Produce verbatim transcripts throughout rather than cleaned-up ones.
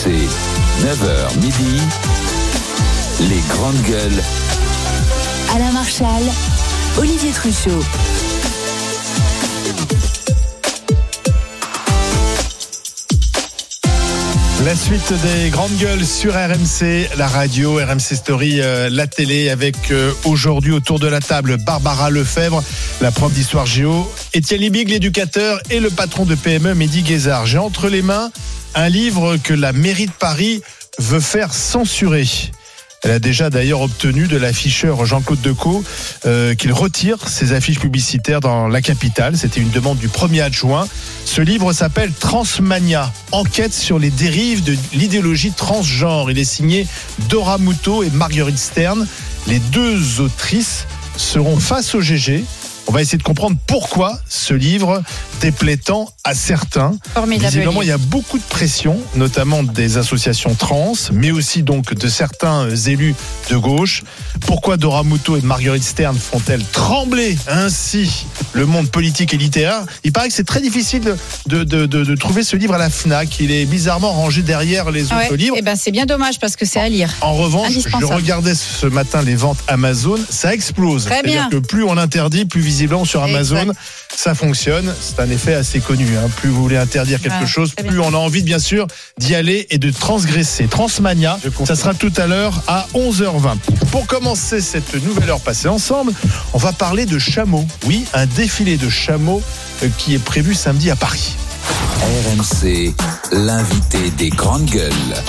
C, neuf heures midi, les grandes gueules. Alain Marchal, Olivier Truchot. La suite des grandes gueules sur R M C, la radio, R M C Story, euh, la télé, avec euh, aujourd'hui autour de la table Barbara Lefebvre, la prof d'histoire géo, Étienne Libig, l'éducateur, et le patron de P M E, Mehdi Guézard. J'ai entre les mains un livre que la mairie de Paris veut faire censurer. Elle a déjà d'ailleurs obtenu de l'afficheur Jean-Claude Decaux euh, qu'il retire ses affiches publicitaires dans la capitale. C'était une demande du premier adjoint. Ce livre s'appelle Transmania, enquête sur les dérives de l'idéologie transgenre. Il est signé Dora Muto et Marguerite Stern. Les deux autrices seront face au G G. On va essayer de comprendre pourquoi ce livre déplaît tant à certains. Formidable. Visiblement, il y a beaucoup de pression, notamment des associations trans, mais aussi donc de certains élus de gauche. Pourquoi Dora Muto et Marguerite Stern font-elles trembler ainsi le monde politique et littéraire ? Il paraît que c'est très difficile de, de, de, de trouver ce livre à la FNAC. Il est bizarrement rangé derrière les autres ouais, livres. Eh ben, c'est bien dommage parce que c'est à lire. En revanche, je regardais ce matin les ventes Amazon, ça explose. Très C'est-à-dire bien. que plus on interdit, plus visiblement sur Amazon, exact. Ça fonctionne. C'est un effet assez connu. Hein. Plus vous voulez interdire quelque ouais, chose, plus on a envie, bien sûr, d'y aller et de transgresser. Transmania, ça sera tout à l'heure à onze heures vingt. Pour commencer cette nouvelle heure passée ensemble, on va parler de chameaux. Oui, un défilé de chameaux qui est prévu samedi à Paris. R M C, l'invité des grandes gueules.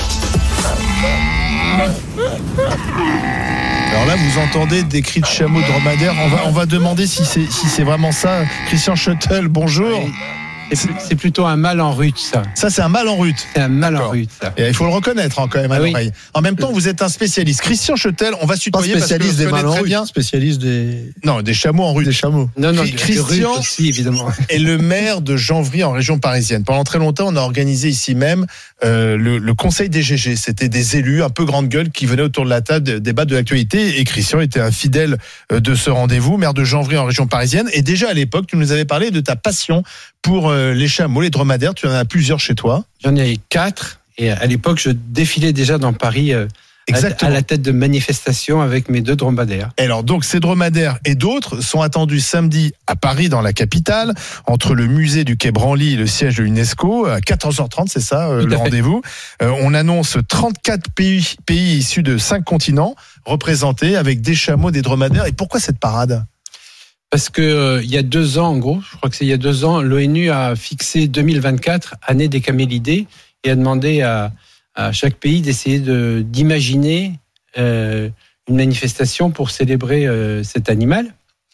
Alors là, vous entendez des cris de chameaux dromadaires. On va, on va demander si c'est, si c'est vraiment ça. Christian Schuttel, bonjour. Oui. C'est, c'est plutôt un mâle en rut, ça. Ça, c'est un mâle en rut. C'est un mâle D'accord. en rut, ça. Et il faut le reconnaître hein, quand même à ah l'oreille. Oui. En même temps, vous êtes un spécialiste. Christian Schuttel, on va se tutoyer parce que je des connais très rut, bien. Spécialiste des... Non, des chameaux en rut. Des chameaux. Non, non, Christian des rut aussi, évidemment. est le maire de Janvry en région parisienne. Pendant très longtemps, on a organisé ici même euh, le, le conseil des G G. C'était des élus un peu grande gueule qui venaient autour de la table débattre de l'actualité. Et Christian était un fidèle de ce rendez-vous, maire de Janvry en région parisienne. Et déjà à l'époque, tu nous avais parlé de ta passion pour euh, les chameaux, les dromadaires. Tu en as plusieurs chez toi. J'en ai quatre. Et à l'époque, je défilais déjà dans Paris euh, à, à la tête de manifestations avec mes deux dromadaires. Et alors, donc, ces dromadaires et d'autres sont attendus samedi à Paris, dans la capitale, entre le musée du Quai Branly et le siège de l'UNESCO, à quatorze heures trente, c'est ça, euh, le rendez-vous. Euh, on annonce trente-quatre pays, pays issus de cinq continents représentés avec des chameaux, des dromadaires. Et pourquoi cette parade ? Parce que euh, il y a deux ans, en gros, je crois que c'est il y a deux ans, l'ONU a fixé deux mille vingt-quatre, année des camélidés, et a demandé à, à chaque pays d'essayer de, d'imaginer euh, une manifestation pour célébrer euh, cet animal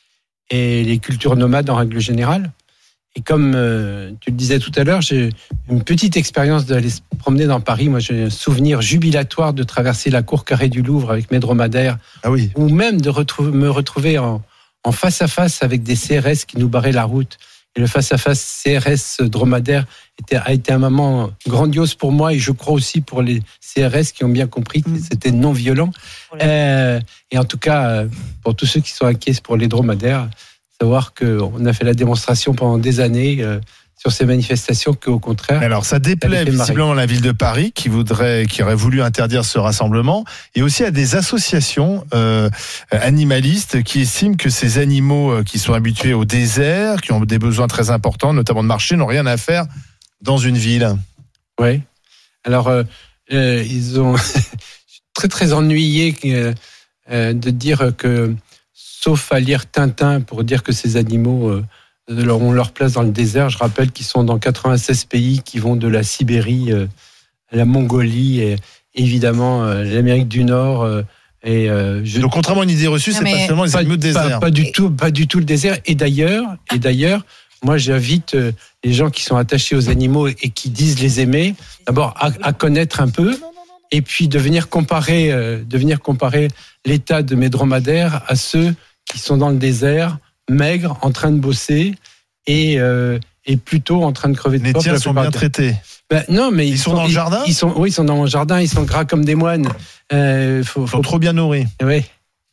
et les cultures nomades en règle générale. Et comme euh, tu le disais tout à l'heure, j'ai une petite expérience d'aller se promener dans Paris. Moi, j'ai un souvenir jubilatoire de traverser la cour carrée du Louvre avec mes dromadaires, ah oui. ou même de retrouver, me retrouver en en face à face avec des C R S qui nous barraient la route. Et le face à face C R S dromadaire était, a été un moment grandiose pour moi et je crois aussi pour les C R S qui ont bien compris que c'était non violent. Euh, et en tout cas, pour tous ceux qui sont inquiets pour les dromadaires, savoir qu'on a fait la démonstration pendant des années euh, sur ces manifestations qu'au contraire. Alors ça déplaît visiblement la ville de Paris qui voudrait, qui aurait voulu interdire ce rassemblement, et aussi à des associations euh, animalistes qui estiment que ces animaux euh, qui sont habitués au désert, qui ont des besoins très importants, notamment de marcher, n'ont rien à faire dans une ville. Oui. Alors euh, euh, ils ont très très ennuyé euh, euh, de dire que, sauf à lire Tintin pour dire que ces animaux euh, ont leur place dans le désert. Je rappelle qu'ils sont dans quatre-vingt-seize pays qui vont de la Sibérie à la Mongolie et évidemment l'Amérique du Nord. Et je... Donc contrairement à une idée reçue, non, c'est pas seulement les animaux de désert. Pas, pas du tout, pas du tout le désert. Et d'ailleurs, et d'ailleurs, moi j'invite les gens qui sont attachés aux animaux et qui disent les aimer, d'abord à, à connaître un peu, et puis de venir comparer, de venir comparer l'état de mes dromadaires à ceux qui sont dans le désert, maigres, en train de bosser et, euh, et plutôt en train de crever de faim. Les tiens sont bien de... traités. Ben, non, mais ils, ils sont, sont dans le jardin. Ils sont, oui, ils sont dans mon jardin. Ils sont gras comme des moines. Euh, faut, ils sont faut... trop bien nourris. Oui.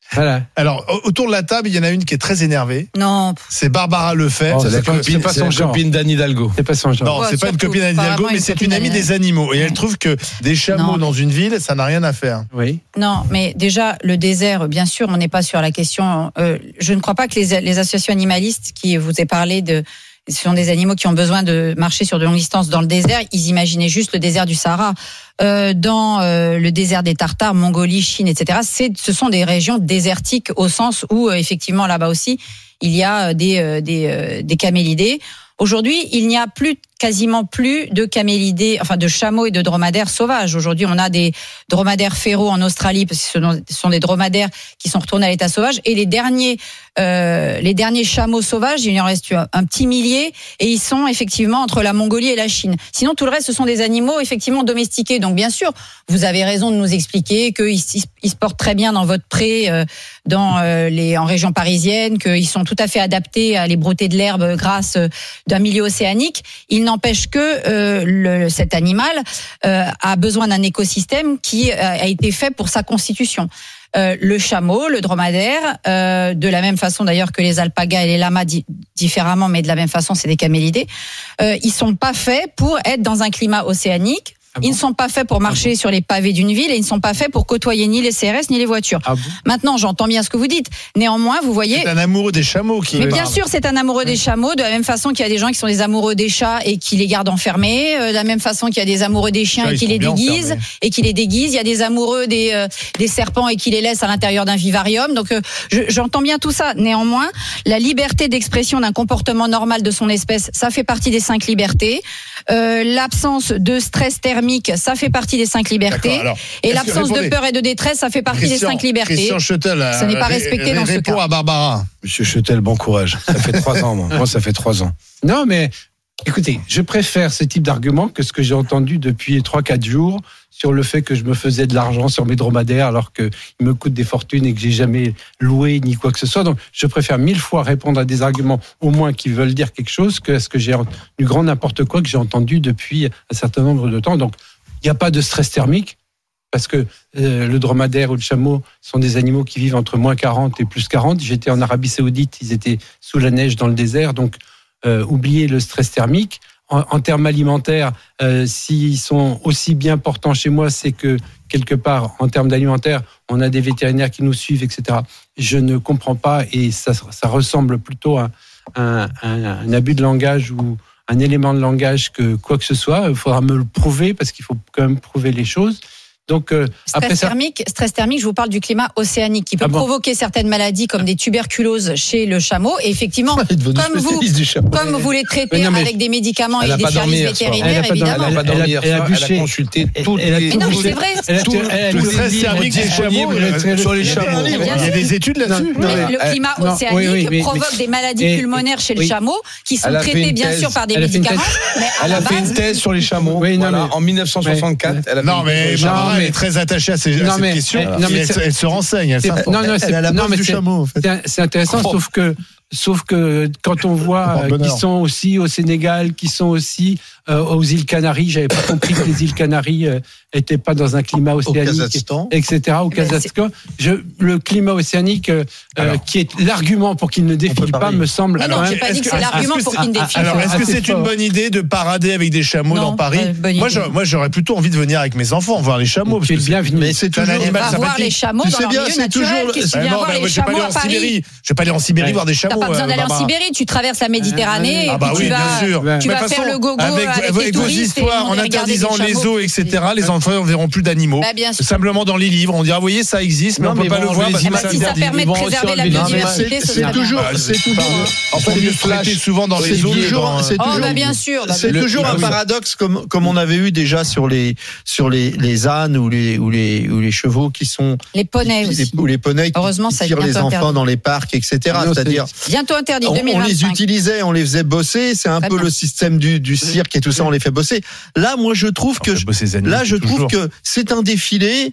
Voilà. Alors, autour de la table, il y en a une qui est très énervée. Non. C'est Barbara Lefebvre. Oh, C'est la c'est pas- copine, c'est pas c'est son la genre. copine d'Anne Hidalgo. C'est pas son genre. Non, Ouais, c'est pas une surtout, copine d'Anne pas Hidalgo, vraiment mais une c'est copine une amie d'Anne- des animaux. Et elle Ouais. trouve que des chameaux Non. dans une ville, ça n'a rien à faire. Oui. Non, mais déjà, le désert, bien sûr, on n'est pas sur la question. Euh, je ne crois pas que les, les associations animalistes qui vous aient parlé de. Ce sont des animaux qui ont besoin de marcher sur de longues distances dans le désert. Ils imaginaient juste le désert du Sahara. Euh, dans euh, le désert des Tartares, Mongolie, Chine, et cetera. C'est, ce sont des régions désertiques au sens où, euh, effectivement, là-bas aussi, il y a des, euh, des, euh, des camélidés. Aujourd'hui, il n'y a plus, quasiment plus de camélidés, enfin de chameaux et de dromadaires sauvages. Aujourd'hui, on a des dromadaires féraux en Australie, parce que ce sont des dromadaires qui sont retournés à l'état sauvage. Et les derniers, euh, les derniers chameaux sauvages, il y en reste un petit millier, et ils sont effectivement entre la Mongolie et la Chine. Sinon, tout le reste, ce sont des animaux effectivement domestiqués. Donc, bien sûr, vous avez raison de nous expliquer qu'ils ils se portent très bien dans votre pré, euh, dans euh, les en région parisienne, qu'ils sont tout à fait adaptés à les brouter de l'herbe grâce euh, d'un milieu océanique. Il n'empêche que euh, le, cet animal euh, a besoin d'un écosystème qui euh, a été fait pour sa constitution. Euh, le chameau, le dromadaire, euh, de la même façon d'ailleurs que les alpagas et les lamas, di- différemment, mais de la même façon, c'est des camélidés. Euh, ils sont pas faits pour être dans un climat océanique. Ah bon? Ils ne sont pas faits pour marcher ah bon. sur les pavés d'une ville et ils ne sont pas faits pour côtoyer ni les C R S ni les voitures. Ah bon? Maintenant, j'entends bien ce que vous dites. Néanmoins, vous voyez... C'est un amoureux des chameaux qui Mais parle. bien sûr, c'est un amoureux des chameaux, de la même façon qu'il y a des gens qui sont des amoureux des chats et qui les gardent enfermés, euh, de la même façon qu'il y a des amoureux des chiens Ça, et qui les déguisent, enfermés. et qui les déguisent. Il y a des amoureux des, euh, des serpents et qui les laissent à l'intérieur d'un vivarium. Donc, euh, je, j'entends bien tout ça. Néanmoins, la liberté d'expression d'un comportement normal de son espèce, ça fait partie des cinq libertés. Euh, l'absence de stress thermique, ça fait partie des cinq libertés. Alors, et est-ce que- l'absence de répondez. peur et de détresse, ça fait partie Christian, des cinq libertés. Christian Schuttel, Ce n'est pas ré- respecté dans ce répond cas. à Barbara. Monsieur Schuttel, bon courage. Ça fait trois ans, moi. Moi, ça fait trois ans. Non, mais écoutez, je préfère ce type d'argument que ce que j'ai entendu depuis trois quatre jours sur le fait que je me faisais de l'argent sur mes dromadaires alors qu'ils me coûtent des fortunes et que j'ai jamais loué ni quoi que ce soit. Donc, je préfère mille fois répondre à des arguments au moins qui veulent dire quelque chose que à ce que j'ai du grand n'importe quoi que j'ai entendu depuis un certain nombre de temps. Donc, il n'y a pas de stress thermique parce que euh, le dromadaire ou le chameau sont des animaux qui vivent entre moins quarante et plus quarante. J'étais en Arabie Saoudite, ils étaient sous la neige dans le désert, donc euh, oubliez le stress thermique. En, en termes alimentaires, euh, s'ils sont aussi bien portants chez moi, c'est que quelque part, en termes d'alimentaire, on a des vétérinaires qui nous suivent, et cetera. Je ne comprends pas et ça, ça ressemble plutôt à un, un, un abus de langage ou un élément de langage que quoi que ce soit. Il faudra me le prouver parce qu'il faut quand même prouver les choses. Donc, euh, Stress après ça, thermique, stress thermique, je vous parle du climat océanique qui peut Ah bon provoquer certaines maladies comme des tuberculoses chez le chameau. Et effectivement, comme vous, du chameau. comme vous les traitez Mais non, mais avec des médicaments elle et a des pas services dormi hier soir. vétérinaires, Elle a pas dormi, évidemment. Elle a pas Elle a- dormi hier elle a soir, elle a bûché. consulté Elle- toutes elle a les... Mais non, mais tout- c'est vrai. elle a Tout- tout- elle- Tout le tous les stress livres thermique des chameaux disponibles euh, sur les il y a des chameaux. livres, Bien il y a sûr. des études là-dessus. Non, Mais mais- le elle- climat non, océanique oui, oui, mais- provoque des maladies et- pulmonaires chez le oui. chameau qui sont Elle a fait traitées une bien thèse. sûr par des Elle a fait une médicaments. Mais à Elle la a fait une base, thèse sur les chameaux. Oui, non, Voilà, mais- en dix-neuf cent soixante-quatre. mais- Elle a fait Non, une mais thèse. Barbara, Non, elle mais- est très attachée à ces, à Non, cette mais- question. eh, non, mais elle, c'est- elle se renseigne, elle C'est- s'informe. non, non, c'est- Elle a la non, base mais du c'est- chameau, en fait. C'est c'est intéressant, Oh. sauf que, sauf que quand on voit Porte euh, bonheur. qu'ils sont aussi au Sénégal, qu'ils sont aussi euh, aux îles Canaries, j'avais pas compris que les îles Canaries euh, étaient pas dans un climat océanique, Kazakhstan. et cetera. Au Ben, Kazakhstan, je, le climat océanique, euh, Alors. qui est l'argument pour qu'il ne défile pas, parier. me semble. Mais non, quand j'ai même- pas dit que c'est est-ce l'argument que pour c'est- qu'il ne ah, défile Alors, pas. est-ce que assez c'est une fort. bonne idée de parader avec des chameaux Non, dans Paris pas une bonne Moi, idée. j'aurais- moi, j'aurais plutôt envie de venir avec mes enfants voir les chameaux. parce Tu es que le c'est- bienvenu. Mais c'est C'est un toujours... animal Va voir sympathique. les chameaux Tu dans sais leur bien, milieu c'est naturel. toujours- Qu'est-ce que tu Ah viens non, voir bah, les moi, je vais pas chameaux aller à en Paris? Sibérie. Je vais pas aller en Sibérie Ouais. voir des chameaux. T'as pas besoin euh, d'aller en Barbara. Sibérie, tu traverses la Méditerranée Ah et bah puis oui, tu bien vas, sûr. tu Mais vas de toute faire façon, le gogo avec, avec, avec les vos touristes et histoires, on en va regarder interdisant des les chameaux. zoos, et cetera, les enfants ne verront plus d'animaux. Bah, bien sûr. Simplement dans les livres, on dira, vous voyez, ça existe, mais Non, on peut mais pas bon, le on voir les parce que imagine. c'est Bah, si ça interdit. permet de Ils vont préserver sur la les- Non, mais biodiversité, c'est- ce c'est serait toujours- bien. c'est toujours- En fait, c'est mieux du flash. traiter souvent dans C'est les zoos. toujours- dans- c'est Oh, toujours- bah, bien sûr. bah, C'est bien toujours sûr. un paradoxe comme comme on avait eu déjà sur les sur les les ânes ou les ou les ou les chevaux qui sont Les poneys qui- aussi. ou les poneys qui, Heureusement, qui ça est tirent les bientôt enfants interdit. dans les parcs, et cetera. Non, C'est-à-dire Bientôt interdit, on, on les deux mille vingt-cinq. utilisait, on les faisait bosser. C'est un Très peu bien. le système du du cirque et tout ça. On les fait bosser. Là, moi, je trouve que Enfin, bosser ces animaux, là, je trouve toujours. que c'est un défilé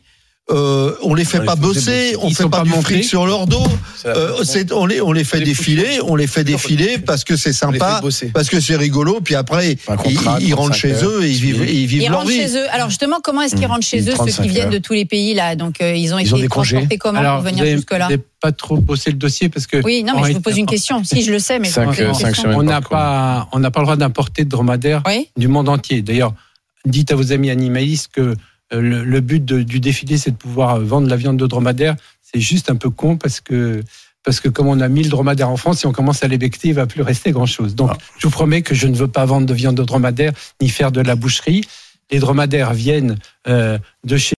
Euh, on les fait On pas les fait bosser, on Ils fait sont pas pas du montés. fric sur leur dos. Ça- Euh, c'est, on les, on les fait Les défiler, on les fait défiler parce que c'est On les sympa, fait bosser. parce que c'est rigolo. Puis après, Un ils, contrat, ils rentrent trente-cinq chez eux et ils vivent, et ils vivent Ils leur rentrent vie. chez eux. Alors justement, comment est-ce qu'ils rentrent chez eux, ceux trente-cinq qui viennent heures. de tous les pays là? Donc euh, ils ont Ils été ont des congés. transportés comment Alors, pour venir vous avez- jusque-là? vous n'avez pas trop bossé le dossier parce que. Oui, non, mais en je vous pose réalité, une question. Si je le sais, mais je Cinq, vous pose une euh, cinq question. semaines. On n'a par pas, on n'a pas le droit d'importer de dromadaires Oui. du monde entier. D'ailleurs, dites à vos amis animalistes que euh, le, le but de- du défilé, c'est de pouvoir euh, vendre la viande de dromadaire. C'est juste un peu con parce que, parce que comme on a mille dromadaires en France, si on commence à les becter, il va plus rester grand-chose. Donc, Ah. je vous promets que je ne veux pas vendre de viande de dromadaire ni faire de la boucherie. Les dromadaires viennent euh, de chez.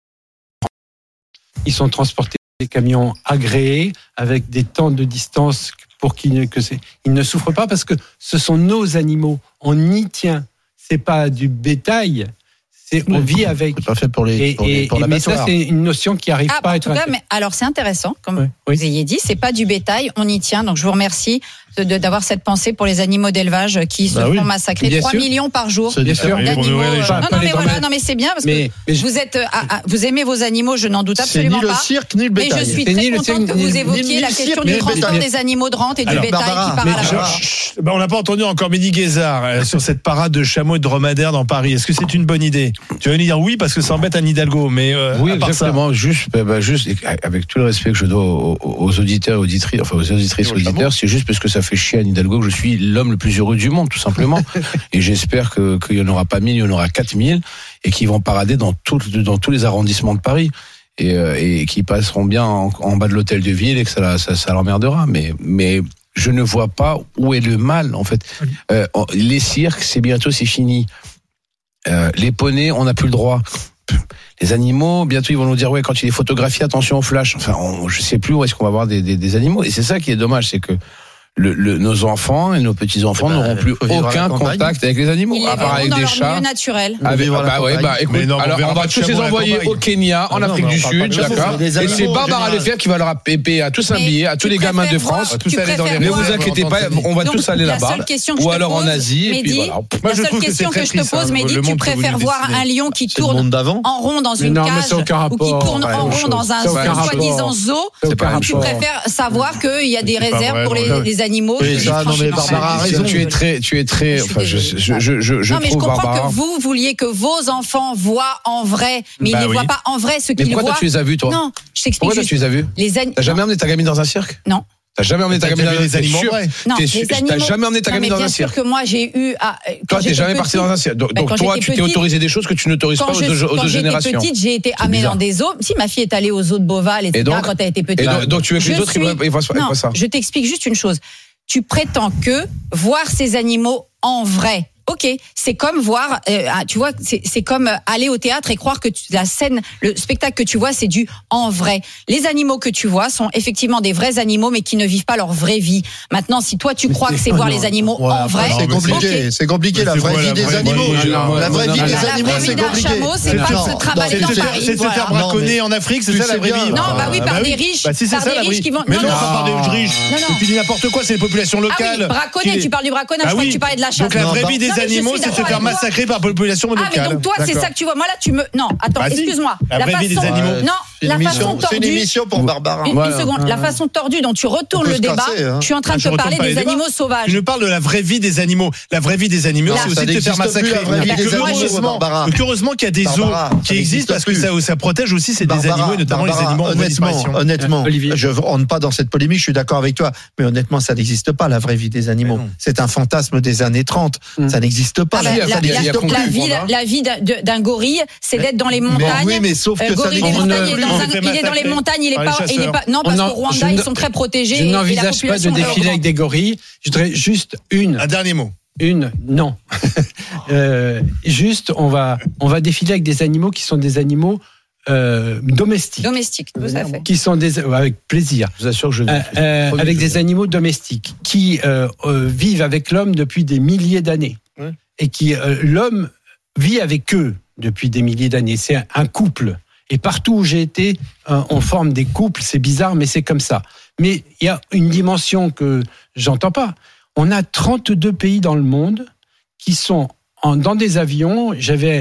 Ils sont transportés dans des camions agréés avec des temps de distance pour qu'ils ne, que c'est, ils ne souffrent pas parce que ce sont nos animaux. On y tient. C'est pas du bétail. C'est, on vit avec. C'est pas fait pour les, Et, pour, les- et- pour et- mais ça, l'abattoir. c'est une notion qui arrive Ah, pas à en être. tout cas, mais alors c'est intéressant, comme Ouais, oui. vous ayez dit, c'est pas du bétail, on y tient. Donc je vous remercie de, de- d'avoir cette pensée pour les animaux d'élevage qui se Bah oui. font massacrer. Bien trois sûr. millions par jour. C'est Bien différent. sûr. Et pour D'animaux. nourrir les euh, gens. Non, Pas non, les mais voilà, dromadaires. non, mais c'est bien parce Mais- que mais je- vous êtes, euh, ah, ah, vous aimez vos animaux, je n'en doute C'est absolument ni le pas. cirque ni le Mais bétail. je suis C'est très ni le contente cirque, que ni vous le- évoquiez ni la le question cirque, du ni le transport bétail. des animaux de rente et du Alors, bétail Barbara, qui part Mais à la je- rue. chut, ben, on n'a pas entendu encore Mehdi Guézard euh, sur cette parade de chameaux et de dromadaires dans Paris. Est-ce que c'est une bonne idée? Tu vas nous dire oui parce que ça embête Anne Hidalgo, mais euh, Oui, à part ça. exactement. Juste, bah, bah, juste, avec tout le respect que je dois aux, aux auditeurs et auditrices, enfin aux auditrices et Et aux auditeurs, c'est juste parce que ça fait chier Anne Hidalgo que je suis l'homme le plus heureux du monde, tout simplement. Et j'espère que qu'il y en aura pas mille, il y en aura quatre mille, et qui vont parader dans tout, dans tous les arrondissements de Paris. Et, euh, et qui passeront bien en, en bas de l'hôtel de ville et que ça, la- ça, ça l'emmerdera. Mais, mais je ne vois pas où est le mal, en fait. Euh, les cirques, c'est bientôt, c'est fini. Euh, les poneys, on n'a plus le droit. Les animaux, bientôt ils vont nous dire ouais, quand il est photographié, attention au flash. Enfin, on, je sais plus où est-ce qu'on va voir des, des, des animaux. Et c'est ça qui est dommage, c'est que le, le, nos enfants et nos petits enfants Eh ben, n'auront plus faut vivre à aucun la campagne. contact avec les animaux, Ils les à part verront avec dans des leur chats. milieu naturel. Avec, vivre à la bah ouais, campagne. bah écoute, Mais non, on alors verra on pas va de tous les chameaux à la envoyer campagne. au Kenya, en Ah non, Afrique mais on du parle pas Sud, de chameaux, d'accord. c'est des Et animaux, c'est en Barbara général. Lefebvre qui va leur payer à tous un Mais billet, à tous tu les gamins de préfères voir- France. tous tu aller dans les préfères Mais voir- vous voir- inquiétez pas, on va Donc, tous aller la là-bas. seule question que Ou je te alors en pose, Asie, et puis Mehdi, voilà. Moi, la je seule trouve que question c'est que très je te triste, pose, hein, Mehdi, le tu monde que vous préfères nous voir dessinez. un lion qui C'est le tourne monde d'avant. en rond dans Mais une non, mais cage c'est aucun ou qui rapport. tourne Ouais, en autre rond chose. dans un C'est aucun rapport. soi-disant zoo, C'est pas la même tu chose. préfères savoir qu'il y a des C'est pas réserves vrai, pour les, non. les animaux. Oui, qui ça, vivent non, mais tranquillement. Barbara a Je suis raison. Tu es désolée. très, tu es très, Je suis enfin, je, désolée. je, je, je, je Non, mais je trouve comprends Barbara. que vous vouliez que vos enfants voient en vrai, mais Bah ils ne oui. voient pas en vrai ce Mais qu'ils pourquoi voient. toi tu les as vus, toi? Non, je t'explique Pourquoi toi juste. tu les as vus? Les ani- T'as jamais emmené ta gamine dans un cirque? Non. T'as jamais emmené ta T'as gamine déjà dans vu un les animaux cirque? vrais? Non, T'es les sûr- animaux. T'as jamais emmené ta Non, mais gamine dans bien un sûr cirque? que moi j'ai eu. à- quand Toi, t'es j'étais jamais parti petite- dans un cirque. Donc, Ben, donc quand toi, j'étais tu t'es petite- autorisé des choses que tu n'autorises pas Quand aux je- deux, aux quand deux j'étais générations. petite, j'ai été amenée bizarre. dans des zoos. Si ma fille est allée aux zoos de Beauval, et cetera. Et donc- quand elle était petite. Et donc, donc tu veux que Je les autres, ils suis- voient ils voient ça- ils Non, voient ça? je t'explique juste une chose. Tu prétends que voir ces animaux en vrai. Ok, c'est comme voir, euh, ah, tu vois, c'est, c'est comme aller au théâtre et croire que tu- la scène, le spectacle que tu vois, c'est du en vrai. Les animaux que tu vois sont effectivement des vrais animaux, mais qui ne vivent pas leur vraie vie. Maintenant, si toi tu crois que c'est voir les animaux Ouais, en après, vrai, c'est mais compliqué. ok. C'est compliqué Mais la c'est vraie quoi, vie la des vraie animaux. vie? Non, La vraie non, vie non, des non, la animaux, vraie vie c'est d'un compliqué. chameau, c'est C'est pas ça. de se Non, travailler C'est dans de se faire- Paris. c'est de se faire voilà. braconner en Afrique, c'est Tu ça la sais vraie bien. vie. Non, bah oui, Ah, par bah des oui. riches, Bah si c'est par ça des la riches vraie qui vont- Mais non, non, non. pas par des riches. Non, non. Tu dis n'importe quoi, c'est les populations Ah locales. oui, braconner, qui- tu parles du braconnage, Ah je crois oui. que tu parlais de la chasse. Donc la Non, vraie bah- vie des Non, mais je suis animaux, c'est se d'accord faire avec toi. massacrer par la population Ah, locale. mais donc toi, c'est D'accord. ça que tu vois. Moi, là, tu me. Non, attends, Bah si. excuse-moi. La vraie vie des façon- animaux. Non, C'est la une façon émission- c'est une tordue. émission pour Barbara. Une, une Voilà. seconde. La façon tordue dont tu On retournes peut le se débat, casser, hein. je suis en train Ah, de je te retourne parler pas les des débats. animaux sauvages. Je ne parle de la vraie vie des animaux. La vraie vie des animaux, Non, c'est ça aussi de te faire n'existe plus, massacrer. la vraie vie Et des que animaux, heureusement, Barbara. que heureusement qu'il y a des zoos Barbara, ça qui existent parce que n'existe ça, ça protège aussi ces des Barbara, animaux et notamment les Barbara, animaux en voie de honnêtement, disparition. honnêtement, Olivier. je ne rentre pas dans cette polémique, je suis d'accord avec toi, mais honnêtement, ça n'existe pas, la vraie vie des animaux. Mais non. C'est un fantasme des années trente. Mm. Ça n'existe pas. Ah bah, Si, la, il y a- la- il y a- il y a la conclu, vie, voilà. la vie d'un, de- d'un gorille, c'est d'être dans les Mais montagnes. oui, mais sauf Euh, que ça gorille des n'existe montagnes, il est plus. dans On un- s'est fait il est dans les massacrer montagnes, il est par pas, les il est chasseurs. pas. Non, parce On en- qu'au Rwanda, je ils ne- sont très protégés. Je et la n'envisage pas de population défiler avec augmente. des gorilles. Je voudrais juste une, Un dernier mot. une, non. Euh, juste, on va, on va défiler avec des animaux qui sont des animaux euh, domestiques. Domestique, tout à fait. Qui sont des, avec plaisir. Je vous assure que je. Euh, euh, Premier avec degré. des animaux domestiques qui euh, euh, vivent avec l'homme depuis des milliers d'années. Ouais. Et qui, euh, l'homme vit avec eux depuis des milliers d'années. C'est un, un couple. Et partout où j'ai été, euh, on forme des couples. C'est bizarre, mais c'est comme ça. Mais il y a une dimension que j'entends pas. On a trente-deux pays dans le monde qui sont en, dans des avions. J'avais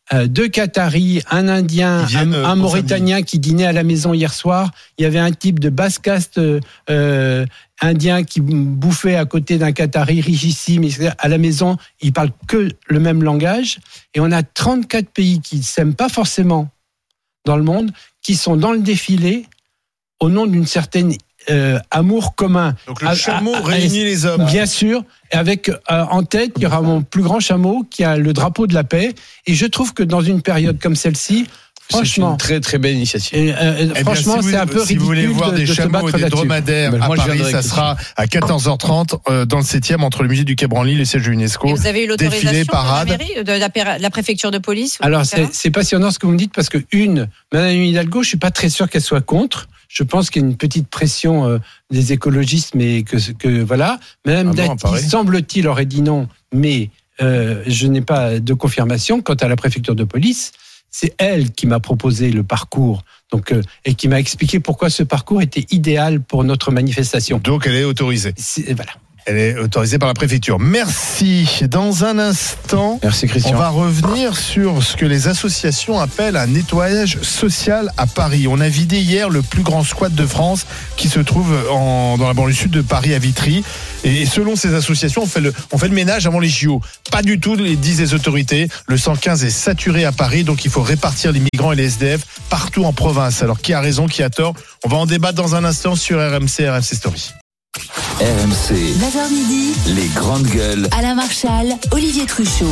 euh, deux Qataris, un Indien, viennent, un, euh, un pour Mauritanien qui dînait à la maison hier soir. Il y avait un type de basse caste euh, indien qui bouffait à côté d'un Qatari richissime. À la maison, ils parlent que le même langage. Et on a trente-quatre pays qui ne s'aiment pas forcément dans le monde, qui sont dans le défilé au nom d'une certaine euh, amour commun. Donc le À- chameau à- à- réunit les hommes. Bien sûr, et avec euh, en tête, il y aura mon plus grand chameau qui a le drapeau de la paix. Et je trouve que dans une période comme celle-ci, C'est franchement, une très très belle initiative. et, euh, Eh bien, franchement, si vous- c'est un peu si ridicule vous voulez voir de, des de se chameaux battre et des là-dessus. dromadaires Ben, à moi, je Paris, viendrai ça écouter. sera à quatorze heures trente euh, dans le septième entre le musée du Quai Branly, le siège de l'UNESCO. Et vous avez eu l'autorisation Défilé, de parade. la mairie, de la, péra- la préfecture de police ou Alors, et cetera c'est, c'est passionnant ce que vous me dites parce que, une, Madame Hidalgo, je suis pas très sûr qu'elle soit contre. Je pense qu'il y a une petite pression euh, des écologistes, mais que, que voilà. Madame Ah bon, à Dati, Paris semble-t-il, aurait dit non, mais euh, je n'ai pas de confirmation. Quant à la préfecture de police, c'est elle qui m'a proposé le parcours, donc euh, et qui m'a expliqué pourquoi ce parcours était idéal pour notre manifestation. Donc elle est autorisée. C'est, voilà. Elle est autorisée par la préfecture. Merci. Dans un instant, Merci on Christian. va revenir sur ce que les associations appellent un nettoyage social à Paris. On a vidé hier le plus grand squat de France qui se trouve en, dans la banlieue sud de Paris à Vitry. Et selon ces associations, on fait le, on fait le ménage avant les J O. Pas du tout, les disent les autorités. Le cent quinze est saturé à Paris, donc il faut répartir les migrants et les S D F partout en province. Alors qui a raison, qui a tort? On va en débattre dans un instant sur R M C, R M C Story. R M C, neuf heures midi, les grandes gueules. Alain Marchal, Olivier Truchot.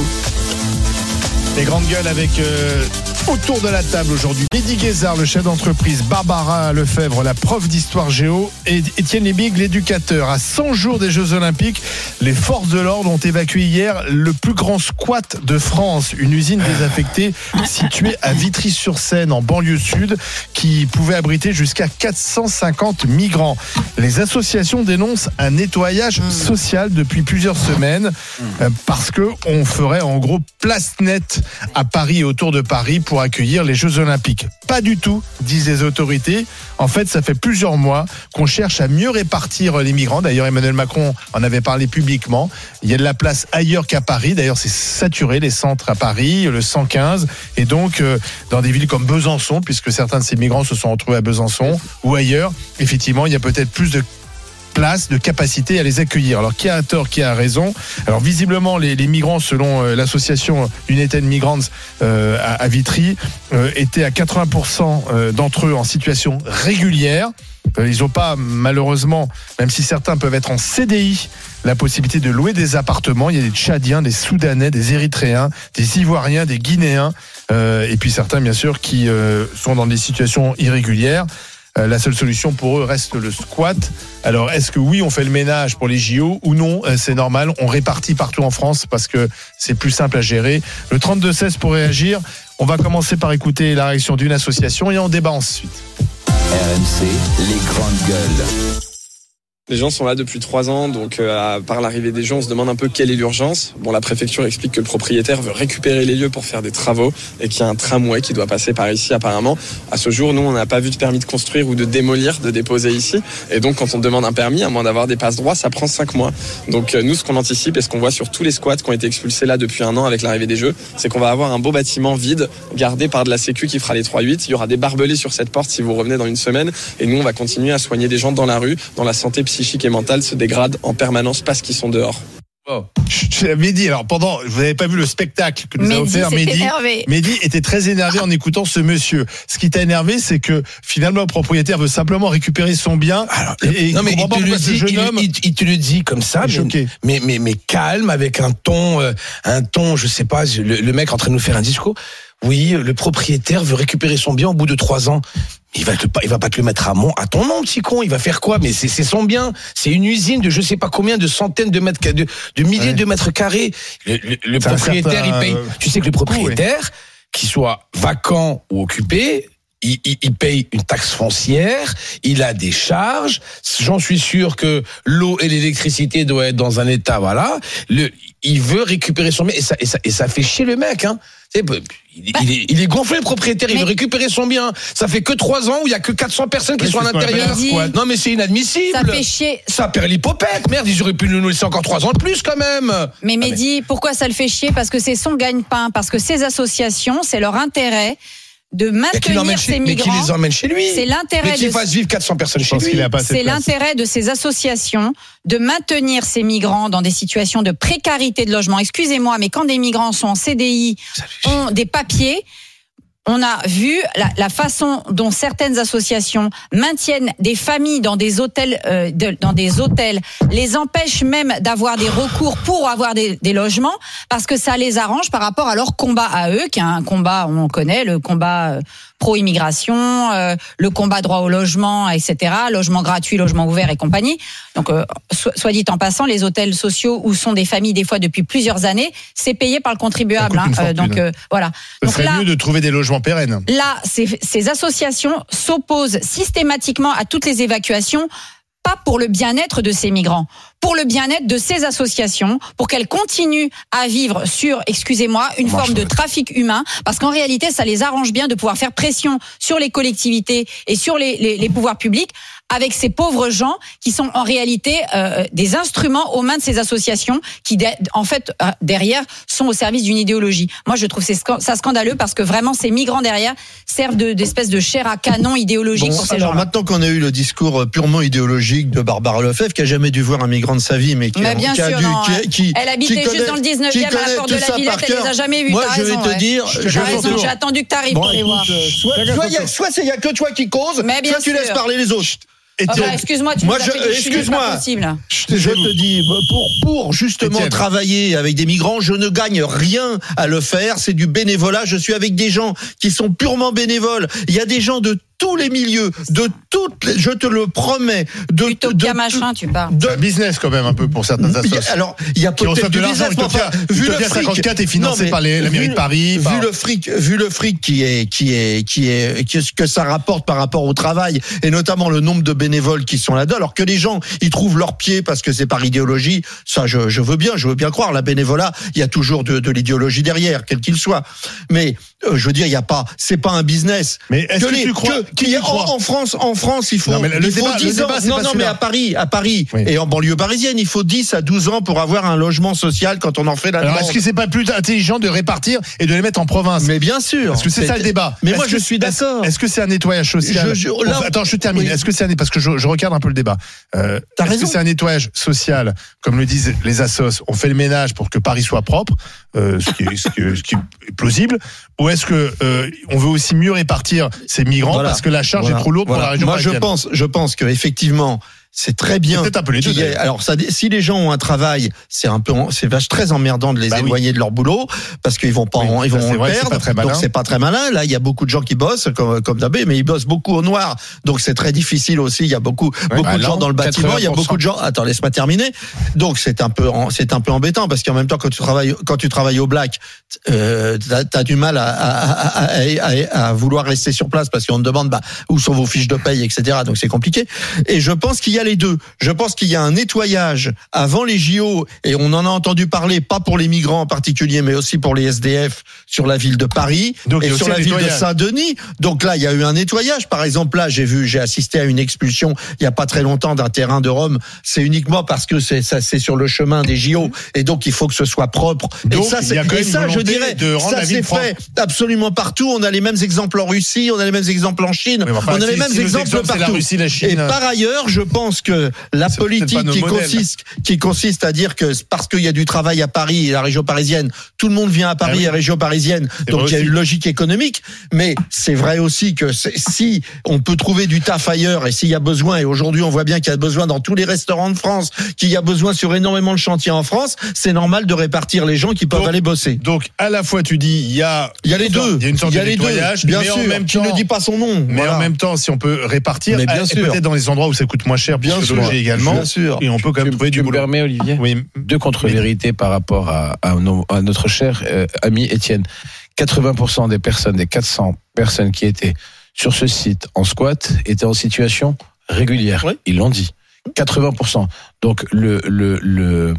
Les grandes gueules avec euh, autour de la table aujourd'hui Mehdi Guézard, le chef d'entreprise, Barbara Lefebvre, la prof d'histoire géo, et Étienne Lebig, l'éducateur. À cent jours des Jeux Olympiques, les forces de l'ordre ont évacué hier le plus grand squat de France, une usine désaffectée située à Vitry-sur-Seine en banlieue sud qui pouvait abriter jusqu'à quatre cent cinquante migrants. Les associations dénoncent un nettoyage social depuis plusieurs semaines euh, parce que on ferait en gros place nette à Paris et autour de Paris pour accueillir les Jeux Olympiques. Pas du tout, disent les autorités. En fait, ça fait plusieurs mois qu'on cherche à mieux répartir les migrants. D'ailleurs, Emmanuel Macron en avait parlé publiquement. Il y a de la place ailleurs qu'à Paris. D'ailleurs, c'est saturé les centres à Paris, le cent quinze. Et donc, euh, dans des villes comme Besançon, puisque certains de ces migrants se sont retrouvés à Besançon ou ailleurs, effectivement, il y a peut-être plus de place, de capacité à les accueillir. Alors qui a tort, qui a raison? Alors visiblement les, les migrants, selon euh, l'association United Migrants euh, à, à Vitry, euh, étaient à quatre-vingts pour cent euh, d'entre eux en situation régulière. Euh, ils n'ont pas malheureusement, même si certains peuvent être en C D I, la possibilité de louer des appartements. Il y a des Tchadiens, des Soudanais, des Érythréens, des Ivoiriens, des Guinéens, euh, et puis certains bien sûr qui euh, sont dans des situations irrégulières. La seule solution pour eux reste le squat. Alors, est-ce que oui, on fait le ménage pour les J O ou non? C'est normal, on répartit partout en France parce que c'est plus simple à gérer. Le trente-deux seize pour réagir. On va commencer par écouter la réaction d'une association et on débat ensuite. R M C, les grandes gueules. Les gens sont là depuis trois ans, donc euh, par l'arrivée des gens, on se demande un peu quelle est l'urgence. Bon, la préfecture explique que le propriétaire veut récupérer les lieux pour faire des travaux et qu'il y a un tramway qui doit passer par ici apparemment. À ce jour, nous, on n'a pas vu de permis de construire ou de démolir, de déposer ici. Et donc, quand on demande un permis, à moins d'avoir des passe-droits, ça prend cinq mois. Donc euh, nous, ce qu'on anticipe et ce qu'on voit sur tous les squats qui ont été expulsés là depuis un an avec l'arrivée des Jeux, c'est qu'on va avoir un beau bâtiment vide, gardé par de la sécu qui fera les trois huit. Il y aura des barbelés sur cette porte si vous revenez dans une semaine. Et nous, on va continuer à soigner des gens dans la rue, dont la santé psychique et mentale se dégrade en permanence parce qu'ils sont dehors. Oh. Mehdi, alors pendant, vous n'avez pas vu le spectacle que nous a Mehdi offert s'est Mehdi. énervé. Mehdi était très énervé en écoutant ce monsieur. Ce qui t'a énervé, c'est que finalement le propriétaire veut simplement récupérer son bien. Alors, et, et non mais il comprend te, pas le pourquoi ce dit, jeune il, homme il- il te le dit comme ça, est mais, choqué. mais, mais, mais calme, avec un ton, euh, un ton, je sais pas, le, le mec en train de nous faire un discours. Oui, le propriétaire veut récupérer son bien au bout de trois ans. Il va te, pas- il va pas te le mettre à mon, à ton nom, petit con. Il va faire quoi? Mais c'est, c'est son bien. C'est une usine de je sais pas combien de centaines de mètres, de, de milliers Ouais. de mètres carrés. Le, le- le C'est un propriétaire, certain, il paye. euh, Tu sais que le propriétaire, qu'il soit vacant ou occupé, il, il, il paye une taxe foncière, il a des charges. J'en suis sûr que l'eau et l'électricité doivent être dans un état, voilà. Le, il veut récupérer son bien et ça, et ça, et ça fait chier le mec, hein. Il, bah, il, est, il est gonflé le propriétaire, il veut récupérer son bien. Ça fait que trois ans où il y a que quatre cents personnes qui mais sont à l'intérieur. Non mais c'est inadmissible. Ça fait chier. Ça perd l'hypothèque. Merde, ils auraient pu nous laisser encore trois ans de plus quand même. Mais Mehdi, ah, mais... pourquoi ça le fait chier? Parce que c'est son gagne-pain, parce que ces associations, c'est leur intérêt de maintenir ces migrants. Mais qui les emmène chez lui. C'est l'intérêt. Mais qui fasse vivre quatre cents personnes chez lui. C'est l'intérêt de ces associations de maintenir ces migrants dans des situations de précarité de logement. Excusez-moi, mais quand des migrants sont en C D I, ont des papiers, on a vu la, la façon dont certaines associations maintiennent des familles dans des hôtels, euh, de, dans des hôtels, les empêchent même d'avoir des recours pour avoir des, des logements, parce que ça les arrange par rapport à leur combat à eux, qui est un combat, on connaît, le combat euh, pro-immigration, euh, le combat droit au logement, et cetera, logement gratuit, logement ouvert et compagnie. Donc, euh, so, soit dit en passant, les hôtels sociaux où sont des familles des fois depuis plusieurs années, c'est payé par le contribuable. Hein, euh, donc euh, voilà. Ce donc serait là, mieux de trouver des logements pérennes. Là, ces, ces associations s'opposent systématiquement à toutes les évacuations, pas pour le bien-être de ces migrants, pour le bien-être de ces associations, pour qu'elles continuent à vivre sur, excusez-moi, une forme de trafic humain, parce qu'en réalité, ça les arrange bien de pouvoir faire pression sur les collectivités et sur les, les, les pouvoirs publics avec ces pauvres gens qui sont en réalité euh, des instruments aux mains de ces associations qui, en fait, euh, derrière, sont au service d'une idéologie. Moi, je trouve ça scandaleux parce que vraiment, ces migrants derrière servent de, d'espèces de chair à canon idéologique bon, pour ces alors gens-là. Maintenant qu'on a eu le discours purement idéologique de Barbara Lefebvre, qui a jamais dû voir un migrant de sa vie, mais qui, mais a, bien qui a sûr, dû, non, qui, qui, elle habitait qui juste connaît, dans le dix-neuvième à la porte de la Villette, elle les a jamais vus. Moi, t'as je raison, vais te ouais. dire, je je raison, j'ai attendu que t'arrives bon, pour les voir. Soit, soit, y a, soit c'est il y a que toi qui cause, mais bien soit tu sûr. laisses parler les autres. Ah bah, excuse-moi, tu moi, nous as je, fait des excuse-moi, pas possible. Je, je te dis, pour, pour justement Etienne. travailler avec des migrants, je ne gagne rien à le faire. C'est du bénévolat. Je suis avec des gens qui sont purement bénévoles. Il y a des gens de tous les milieux, de toutes, les, je te le promets, de Utopia machin, tu parles. De un business quand même un peu pour certaines associations. Alors, il y a peut-être de l'argent. Utopia, vu Utopia le fric, cinquante-quatre est financé non, par les, la mairie de Paris. Vu par... le fric, vu le fric qui est, qui est, qui est, qui est, que ça rapporte par rapport au travail et notamment le nombre de bénévoles qui sont là-dedans, alors que les gens ils trouvent leur pied parce que c'est par idéologie. Ça, je, je veux bien, je veux bien croire. La bénévolat, il y a toujours de, de l'idéologie derrière, quel qu'il soit. Mais euh, je veux dire, il y a pas, c'est pas un business. Mais est-ce que, que les, tu crois que, qui, en, en France, en France, il faut, non, mais le il débat, faut dix ans. Débat, non, non, mais à Paris, à Paris oui. et en banlieue parisienne, il faut dix à douze ans pour avoir un logement social quand on en fait la demande. Alors, est-ce que c'est pas plus intelligent de répartir et de les mettre en province? Mais bien sûr. Parce que c'est, c'est ça le débat. Mais est-ce moi, que, je suis d'accord. Est-ce que c'est un nettoyage social? Je, je, là, Attends, je termine. Oui. Est-ce que c'est un, parce que je, je regarde un peu le débat. Euh, T'as est-ce raison. que c'est un nettoyage social, comme le disent les assos? On fait le ménage pour que Paris soit propre, euh, ce, qui est, ce, qui est, ce qui est plausible. Ou est-ce que euh, on veut aussi mieux répartir ces migrants voilà. parce que la charge voilà. est trop lourde voilà. pour la région Moi, parisienne? je pense, je pense que effectivement. C'est très bien. C'est peut-être un peu les deux, ait, alors, ça, si les gens ont un travail, c'est un peu, c'est vache très emmerdant de les bah éloigner oui. de leur boulot parce qu'ils vont pas, oui, en, ils vont en vrai, perdre. C'est donc c'est pas très malin. Là, il y a beaucoup de gens qui bossent comme comme d'hab, mais ils bossent beaucoup au noir. Donc c'est très difficile aussi. Il y a beaucoup ouais, beaucoup bah, de gens dans le bâtiment. Il y a beaucoup de gens. Attends, laisse-moi terminer. Donc c'est un peu c'est un peu embêtant parce qu'en même temps quand tu travailles quand tu travailles au black, euh, t'as, t'as du mal à à, à, à à vouloir rester sur place parce qu'on te demande bah où sont vos fiches de paye, et cetera. Donc c'est compliqué. Et je pense qu'il y a les deux. Je pense qu'il y a un nettoyage avant les J O et on en a entendu parler, pas pour les migrants en particulier, mais aussi pour les S D F sur la ville de Paris donc, et sur la ville de Saint-Denis. Donc là, il y a eu un nettoyage. Par exemple, là, j'ai vu, j'ai assisté à une expulsion il y a pas très longtemps d'un terrain de Rome. C'est uniquement parce que c'est ça, c'est sur le chemin des J O et donc il faut que ce soit propre. Donc, et ça, c'est, et ça, je dirais, ça s'est fait absolument partout. On a les mêmes exemples en Russie, on a les mêmes exemples en Chine, enfin, on a si, les mêmes si exemples exemples, partout. La Russie, la Chine. Et par ailleurs, je pense que la c'est politique qui consiste, qui consiste à dire que parce qu'il y a du travail à Paris et la région parisienne, tout le monde vient à Paris ah oui. et la région parisienne, c'est donc il y a une logique économique. Mais c'est vrai aussi que si on peut trouver du taf ailleurs et s'il y a besoin, et aujourd'hui on voit bien qu'il y a besoin dans tous les restaurants de France, qu'il y a besoin sur énormément de chantiers en France, c'est normal de répartir les gens qui peuvent donc, aller bosser. Donc à la fois tu dis il y a il y a les deux, il y a une sorte il y a de nettoyage, deux, bien mais sûr, en même tu temps, ne dis pas son nom. Mais voilà. En même temps, si on peut répartir, mais bien et sûr. peut-être dans les endroits où ça coûte moins cher, bien sûr, loger également. Bien sûr. Et on peut quand même tu, trouver tu du me boulot. permets, Olivier oui. Deux contre-vérités par rapport à, à, nos, à notre cher euh, ami Étienne. quatre-vingts pour cent des personnes, des quatre cents personnes qui étaient sur ce site en squat étaient en situation régulière. Oui. Ils l'ont dit. quatre-vingts pour cent. Donc le le le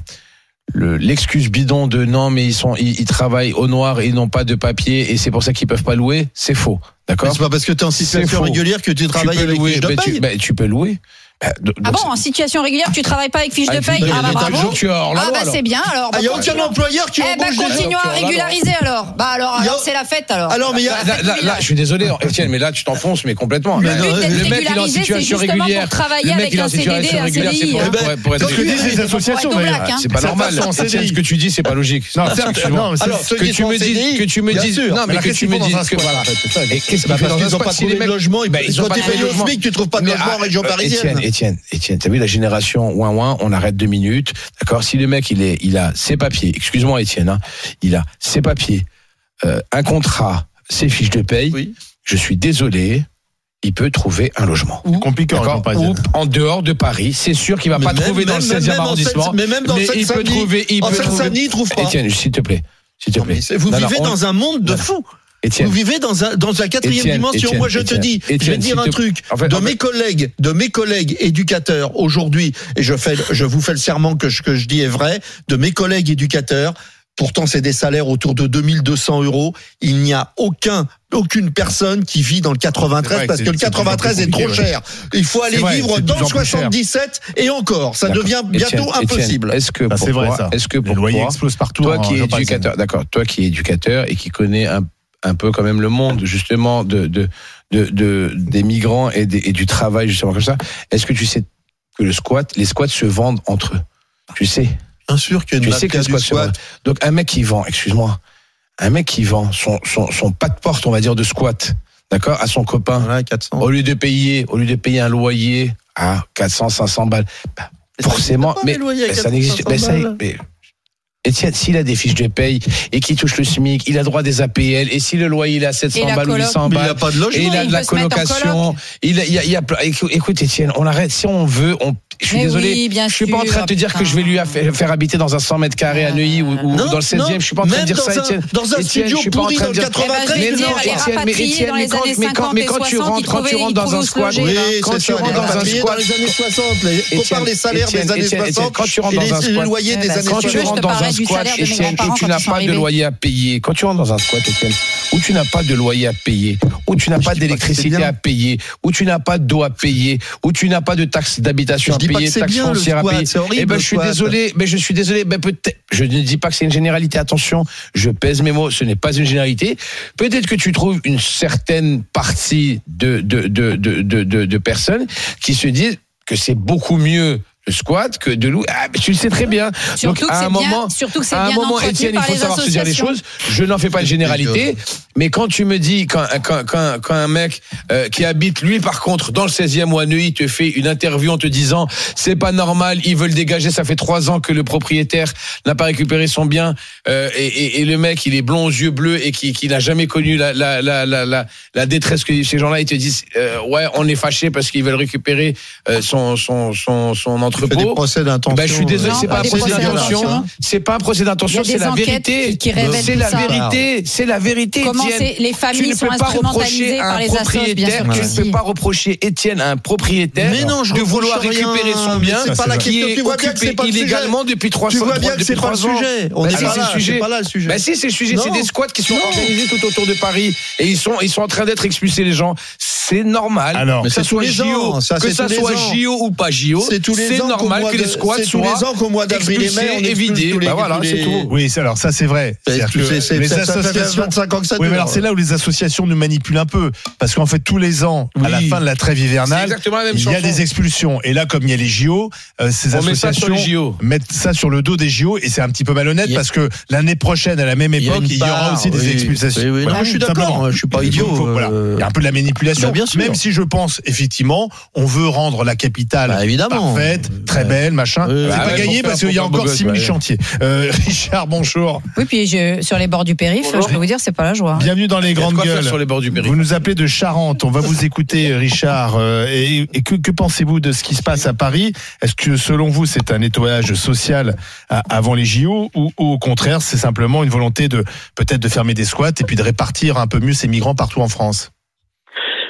Le, l'excuse bidon de non mais ils sont ils, ils travaillent au noir et ils n'ont pas de papier et c'est pour ça qu'ils peuvent pas louer, c'est faux. D'accord. Mais c'est pas parce que tu es en situation régulière que tu travailles tu avec louer, fiche de paye. Tu, bah, tu peux louer. Bah, donc ah bon, en situation régulière, tu travailles pas avec fiche de paye? Ah bah bravo. Tu as hors la ah loi, bah alors. c'est bien alors. Il bah, y a aucun employeur qui eh bah continue à régulariser alors. Bah alors, alors c'est la fête alors. Alors mais il y a là, là, là, je suis désolé Étienne, mais là tu t'enfonces mais complètement. Le là, but d'être le mec il est en situation régulière. Travailler avec un C D D, un C D I. C'est ce que disent les associations d'ailleurs. C'est pas normal. Étienne, ce que tu dis c'est pas logique. Non, non, que tu me dises que tu me dises non mais que tu me dises que voilà. Et qu'est-ce qu'ils font? Ils ont pas trouvé de logement, ils ont pas payé au SMIC, tu trouves pas de logement en région parisienne. Étienne, Étienne, t'as vu la génération ouin ouin, on arrête deux minutes, d'accord? Si le mec il est, il a ses papiers, excuse-moi Étienne, hein, il a ses papiers, euh, un contrat, ses fiches de paye, oui. Je suis désolé, il peut trouver un logement. C'est compliqué en région parisienne. Ou en dehors de Paris, c'est sûr qu'il va mais pas même, trouver dans même, le seizième arrondissement. Mais même dans mais il peut trouver, il en peut trouver. Il trouve pas. Étienne, s'il te plaît, s'il te plaît. Vous non, vivez non, dans on... un monde de fous. Étienne. Vous vivez dans un dans la quatrième Étienne, dimension. Étienne, Moi, je Étienne, te dis, Étienne, je vais dire un te... truc. En fait, de en fait... mes collègues, de mes collègues éducateurs aujourd'hui, et je fais, je vous fais le serment que je que je dis est vrai. De mes collègues éducateurs, pourtant c'est des salaires autour de deux mille deux cents euros. Il n'y a aucun aucune personne qui vit dans le quatre-vingt-treize parce que, que le quatre-vingt-treize est trop cher. Il faut aller vrai, vivre dans le soixante-dix-sept et encore, ça d'accord. devient bientôt Étienne, impossible. Est-ce que pour c'est vrai, toi, ça. Est-ce que pour les loyers toi, explosent partout. Toi qui es éducateur, d'accord, toi qui es éducateur et qui connais un un peu quand même le monde justement de de de, de des migrants et, des, et du travail justement comme ça. Est-ce que tu sais que le squat, les squats se vendent entre eux? Tu sais. Bien sûr qu'il y a une tu sais que le squat se vend. Donc un mec qui vend, excuse-moi, un mec qui vend son son son pas de porte, on va dire de squat, d'accord, à son copain. Voilà, quatre cents. Au lieu de payer, au lieu de payer un loyer à quatre cents, cinq cents balles, bah, forcément, mais, mais ça n'existe. Mais ça, mais, Étienne, s'il a des fiches de paye et qu'il touche le SMIC, il a droit des A P L. Et si le loyer il est à sept cents balles ou huit cents balles, il a pas de logement, et il a de la colocation, il a, il y a, il y a, écoute Étienne, on arrête. Si on veut, on, je suis mais désolé, oui, je suis sûr, pas en train de te dire putain. que je vais lui faire habiter dans un cent mètres carrés à Neuilly ou, ou non, dans le seizième. Non, je suis pas en train de dire ça, un, Étienne. Dans un Étienne, studio pourri dans le quatre-vingt-treize, mais non, Étienne, mais Étienne, mais quand, mais quand, mais quand tu rentres, quand tu rentres dans un squat, quand tu rentres dans un squat, dans les années soixante, compare les salaires des années soixante, quand tu rentres dans un squat, les loyers des années quand tu rentres dans un squat, Étienne, où tu n'as pas de loyer à payer, quand tu rentres dans un squat, Étienne, où tu n'as pas de loyer à payer, où tu n'as pas d'électricité à payer, où tu n'as pas d'eau à payer, où tu n'as pas de taxes d'habitation à payer, taxes foncières à payer. Eh ben, je suis désolé, mais je suis désolé, ben peut-être, je ne dis pas que c'est une généralité, attention, je pèse mes mots, ce n'est pas une généralité. Peut-être que tu trouves une certaine partie de, de, de, de, de, de, de personnes qui se disent que c'est beaucoup mieux le squat que de louer. Ah, mais tu le sais très bien. Surtout donc, que à un bien, moment, surtout que c'est à un bien moment, Étienne, il faut savoir se dire les choses. Je n'en fais pas une généralité, mais quand tu me dis, quand, quand, quand, quand un mec euh, qui habite, lui, par contre, dans le seizième ou à Neuilly, te fait une interview en te disant, c'est pas normal, ils veulent dégager, ça fait trois ans que le propriétaire n'a pas récupéré son bien, euh, et, et, et le mec, il est blond aux yeux bleus et qui, qui n'a jamais connu la, la, la, la, la, la détresse que ces gens-là, ils te disent, euh, ouais, on est fâché parce qu'ils veulent récupérer euh, son, son, son, son entrepôt. Des procès d'intention. Ben, je suis désolé, c'est pas un procès d'intention. C'est pas un procès d'intention, c'est la vérité. C'est la vérité. C'est la vérité. Comment les familles sont instrumentalisées par les associations, bien sûr. Tu ne peux pas reprocher Étienne à un propriétaire de vouloir récupérer son bien qui est occupé illégalement depuis trois ans. Tu vois bien que c'est pas le sujet. On est pas là le sujet. Ben si, c'est le sujet. C'est des squats qui sont organisés tout autour de Paris et ils sont ils sont en train d'être expulsés les gens. C'est normal. Alors, que ça soit J O, que ça soit J O ou pas J O, c'est normal que les squats soient tous les ans qu'au mois d'avril et mai on est vidé. Bah voilà, c'est tout. Oui, alors ça c'est vrai. C'est les associations vingt-cinq ans que ça dure. Oui, mais alors c'est là où les associations nous manipulent un peu parce qu'en fait tous les ans à la fin de la trêve hivernale, il y a des expulsions et là comme il y a les J O, ces associations mettent ça sur le dos des J O et c'est un petit peu malhonnête parce que l'année prochaine à la même époque, il y aura aussi des expulsations. Non, je suis d'accord, je suis pas idiot. Voilà, il y a un peu de la manipulation. Même si je pense effectivement, on veut rendre la capitale bah, évidemment. parfaite, très belle, machin. Euh, c'est bah, pas ouais, gagné parce qu'il y a encore six mille ouais. chantiers. Euh, Richard, bonjour. Oui, puis je, sur les bords du périph, bonjour. Je peux vous dire, c'est pas la joie. Bienvenue dans les grandes gueules. Sur les bords du périph. Vous nous appelez de Charente. On va vous écouter, Richard. Euh, et et que, que pensez-vous de ce qui se passe à Paris? Est-ce que selon vous, c'est un nettoyage social à, avant les J O ou, ou au contraire, c'est simplement une volonté de peut-être de fermer des squats et puis de répartir un peu mieux ces migrants partout en France?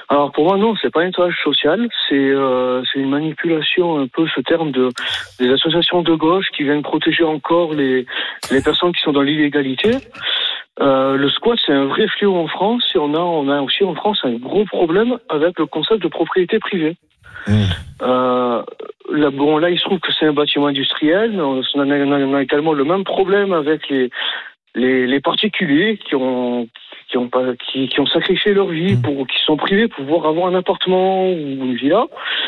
Alors pour moi non, c'est pas un nettoyage social, c'est euh, c'est une manipulation un peu ce terme de des associations de gauche qui viennent protéger encore les les personnes qui sont dans l'illégalité. Euh, le squat c'est un vrai fléau en France et on a on a aussi en France un gros problème avec le concept de propriété privée. Mmh. Euh, là, bon là il se trouve que c'est un bâtiment industriel, mais on a, on a également le même problème avec les les, les particuliers qui ont qui ont pas qui, qui ont sacrifié leur vie pour qui sont privés pour pouvoir avoir un appartement ou une villa.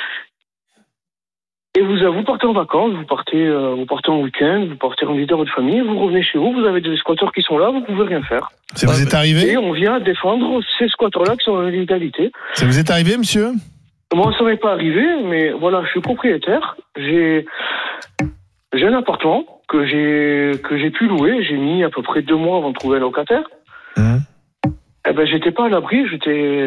Et vous vous partez en vacances, vous partez euh, vous partez en week-end, vous partez en visite à votre famille, vous revenez chez vous, vous avez des squatteurs qui sont là, vous pouvez rien faire. Ça vous est arrivé ? Et on vient défendre ces squatteurs-là qui sont en illégalité. Ça vous est arrivé, monsieur ? Moi, ça m'est pas arrivé, mais voilà, je suis propriétaire, j'ai j'ai un appartement que j'ai que j'ai pu louer, j'ai mis à peu près deux mois avant de trouver un locataire. Mmh. Eh ben, j'étais pas à l'abri, j'étais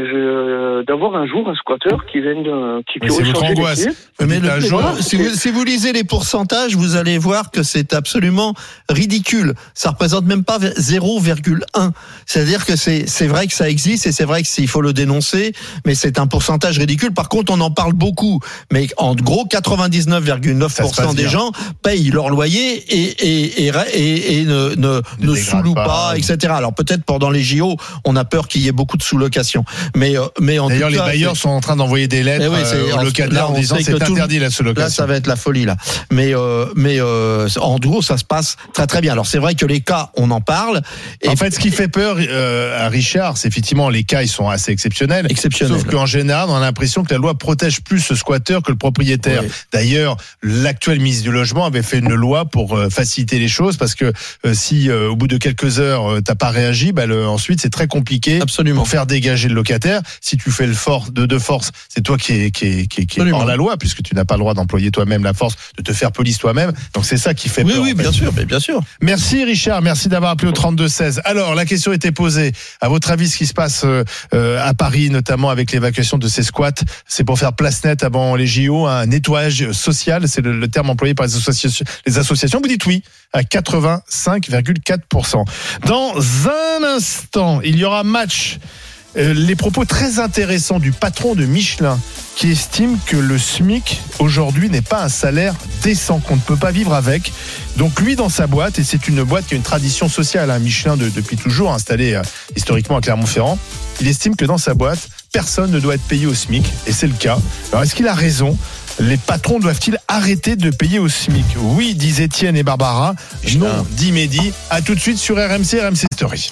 je, d'avoir un jour un squatteur qui vienne de, qui, qui aurait changé les pieds. Mais le, jour, voilà, si, vous, si vous lisez les pourcentages, vous allez voir que c'est absolument ridicule. Ça représente même pas zéro virgule un. C'est-à-dire que c'est c'est vrai que ça existe et c'est vrai qu'il faut le dénoncer, mais c'est un pourcentage ridicule. Par contre, on en parle beaucoup, mais en gros, quatre-vingt-dix-neuf virgule neuf pour cent des bien. gens payent leur loyer et et et, et, et ne ne, ne, ne sous-louent pas, pas, et cetera. Alors peut-être pendant les J O, on a peur qu'il y ait beaucoup de sous-location. Mais, mais en D'ailleurs, tout cas, les bailleurs c'est... sont en train d'envoyer des lettres oui, euh, aux locataires en disant c'est interdit la sous-location. Là, ça va être la folie, là. Mais, euh, mais euh, en gros, ça se passe très très bien. Alors, c'est vrai que les cas, on en parle. Et en fait, ce qui fait peur euh, à Richard, c'est effectivement les cas, ils sont assez exceptionnels. Exceptionnels. Sauf qu'en général, on a l'impression que la loi protège plus ce squatteur que le propriétaire. Oui. D'ailleurs, l'actuel ministre du Logement avait fait une loi pour euh, faciliter les choses parce que euh, si euh, au bout de quelques heures, euh, t'as pas réagi, bah, le, ensuite, c'est très compliqué. Absolument. Pour faire dégager le locataire. Si tu fais le force de, de force, c'est toi qui est, qui est, qui est, qui est hors la loi, puisque tu n'as pas le droit d'employer toi-même la force, de te faire police toi-même. Donc c'est ça qui fait oui, peur. Oui, oui, bien sûr, mais bien sûr. Merci Richard, merci d'avoir appelé au trente-deux seize. Alors, la question était posée. À votre avis, ce qui se passe euh, à Paris, notamment avec l'évacuation de ces squats, c'est pour faire place nette avant les J O, un nettoyage social, c'est le, le terme employé par les associations. Les associations, vous dites oui, à quatre-vingt-cinq virgule quatre pour cent. Dans un instant, il y aura match. Euh, les propos très intéressants du patron de Michelin qui estime que le SMIC aujourd'hui n'est pas un salaire décent, qu'on ne peut pas vivre avec. Donc lui dans sa boîte, et c'est une boîte qui a une tradition sociale, hein, Michelin de, depuis toujours, installée euh, historiquement à Clermont-Ferrand, il estime que dans sa boîte, personne ne doit être payé au SMIC, et c'est le cas. Alors est-ce qu'il a raison ? Les patrons doivent-ils arrêter de payer au SMIC ? Oui, disent Étienne et Barbara. Non, dit Mehdi. À tout de suite sur R M C, R M C Story.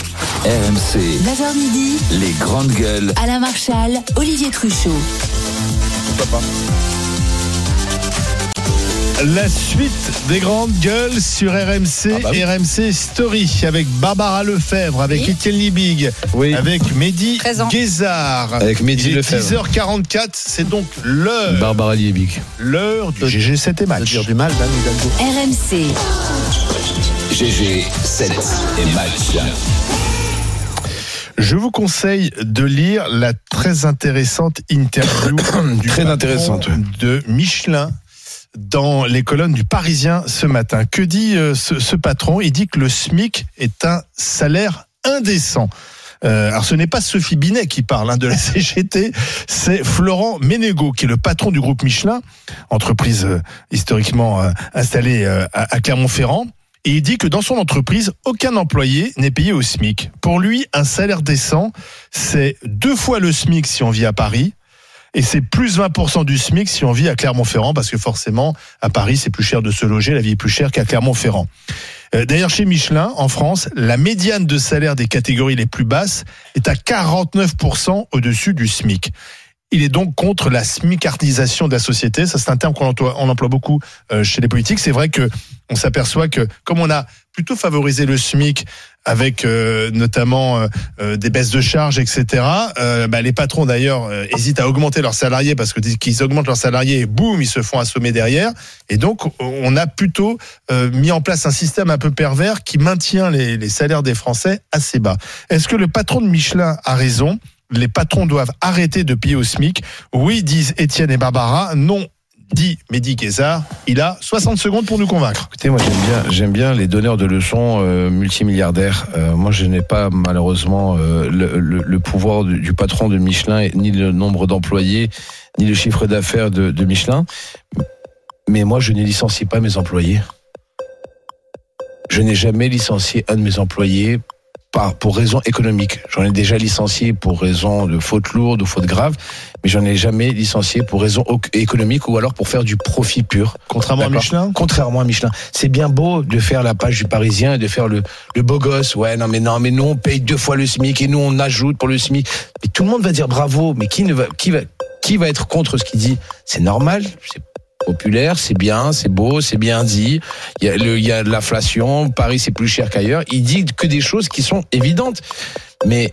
R M C, neuf heures midi, les grandes gueules. Alain Marchal, Olivier Truchot. Papa. La suite des grandes gueules sur R M C, ah bah oui. R M C Story, avec Barbara Lefebvre, avec oui. Étienne Libig, oui. avec Mehdi Guézard. Avec Mehdi Lefebvre. dix heures quarante-quatre, c'est donc l'heure. Barbara Libig. L'heure du G G sept et match. Dire du mal, Dan Hidalgo. R M C. G G sept et match. Je vous conseille de lire la très intéressante interview du très intéressante de Michelin dans les colonnes du Parisien ce matin. Que dit euh, ce, ce patron ? Il dit que le SMIC est un salaire indécent. Euh, alors ce n'est pas Sophie Binet qui parle hein, de la C G T, c'est Florent Ménégo qui est le patron du groupe Michelin, entreprise euh, historiquement euh, installée euh, à, à Clermont-Ferrand. Et il dit que dans son entreprise, aucun employé n'est payé au SMIC. Pour lui, un salaire décent, c'est deux fois le SMIC si on vit à Paris, et c'est plus vingt pour cent du SMIC si on vit à Clermont-Ferrand, parce que forcément, à Paris, c'est plus cher de se loger, la vie est plus chère qu'à Clermont-Ferrand. D'ailleurs, chez Michelin, en France, la médiane de salaire des catégories les plus basses est à quarante-neuf pour cent au-dessus du SMIC. Il est donc contre la smicardisation de la société. Ça, c'est un terme qu'on emploie, on emploie beaucoup euh, chez les politiques. C'est vrai que on s'aperçoit que, comme on a plutôt favorisé le SMIC avec euh, notamment euh, euh, des baisses de charges, et cetera, euh, bah, les patrons d'ailleurs euh, hésitent à augmenter leurs salariés parce que dès qu'ils augmentent leurs salariés, et boum, ils se font assommer derrière. Et donc, on a plutôt euh, mis en place un système un peu pervers qui maintient les, les salaires des Français assez bas. Est-ce que le patron de Michelin a raison ? Les patrons doivent arrêter de payer au SMIC. Oui, disent Étienne et Barbara. Non, dit Mehdi Guézard. Il a soixante secondes pour nous convaincre. Écoutez, moi j'aime bien, j'aime bien les donneurs de leçons euh, multimilliardaires. Euh, moi je n'ai pas malheureusement euh, le, le, le pouvoir du, du patron de Michelin, ni le nombre d'employés, ni le chiffre d'affaires de, de Michelin. Mais moi je ne licencie pas mes employés. Je n'ai jamais licencié un de mes employés par, pour raison économique. J'en ai déjà licencié pour raison de faute lourde ou faute grave, mais j'en ai jamais licencié pour raison économique ou alors pour faire du profit pur. Contrairement D'accord. à Michelin Contrairement à Michelin. C'est bien beau de faire la page du Parisien et de faire le, le beau gosse. Ouais, non mais non, mais nous on paye deux fois le SMIC et nous on ajoute pour le SMIC. Mais tout le monde va dire bravo, mais qui ne va, qui va, qui va être contre ce qu'il dit? C'est normal, c'est populaire, c'est bien, c'est beau, c'est bien dit. Il y a le, il y a de l'inflation. Paris, c'est plus cher qu'ailleurs. Il dit que des choses qui sont évidentes. Mais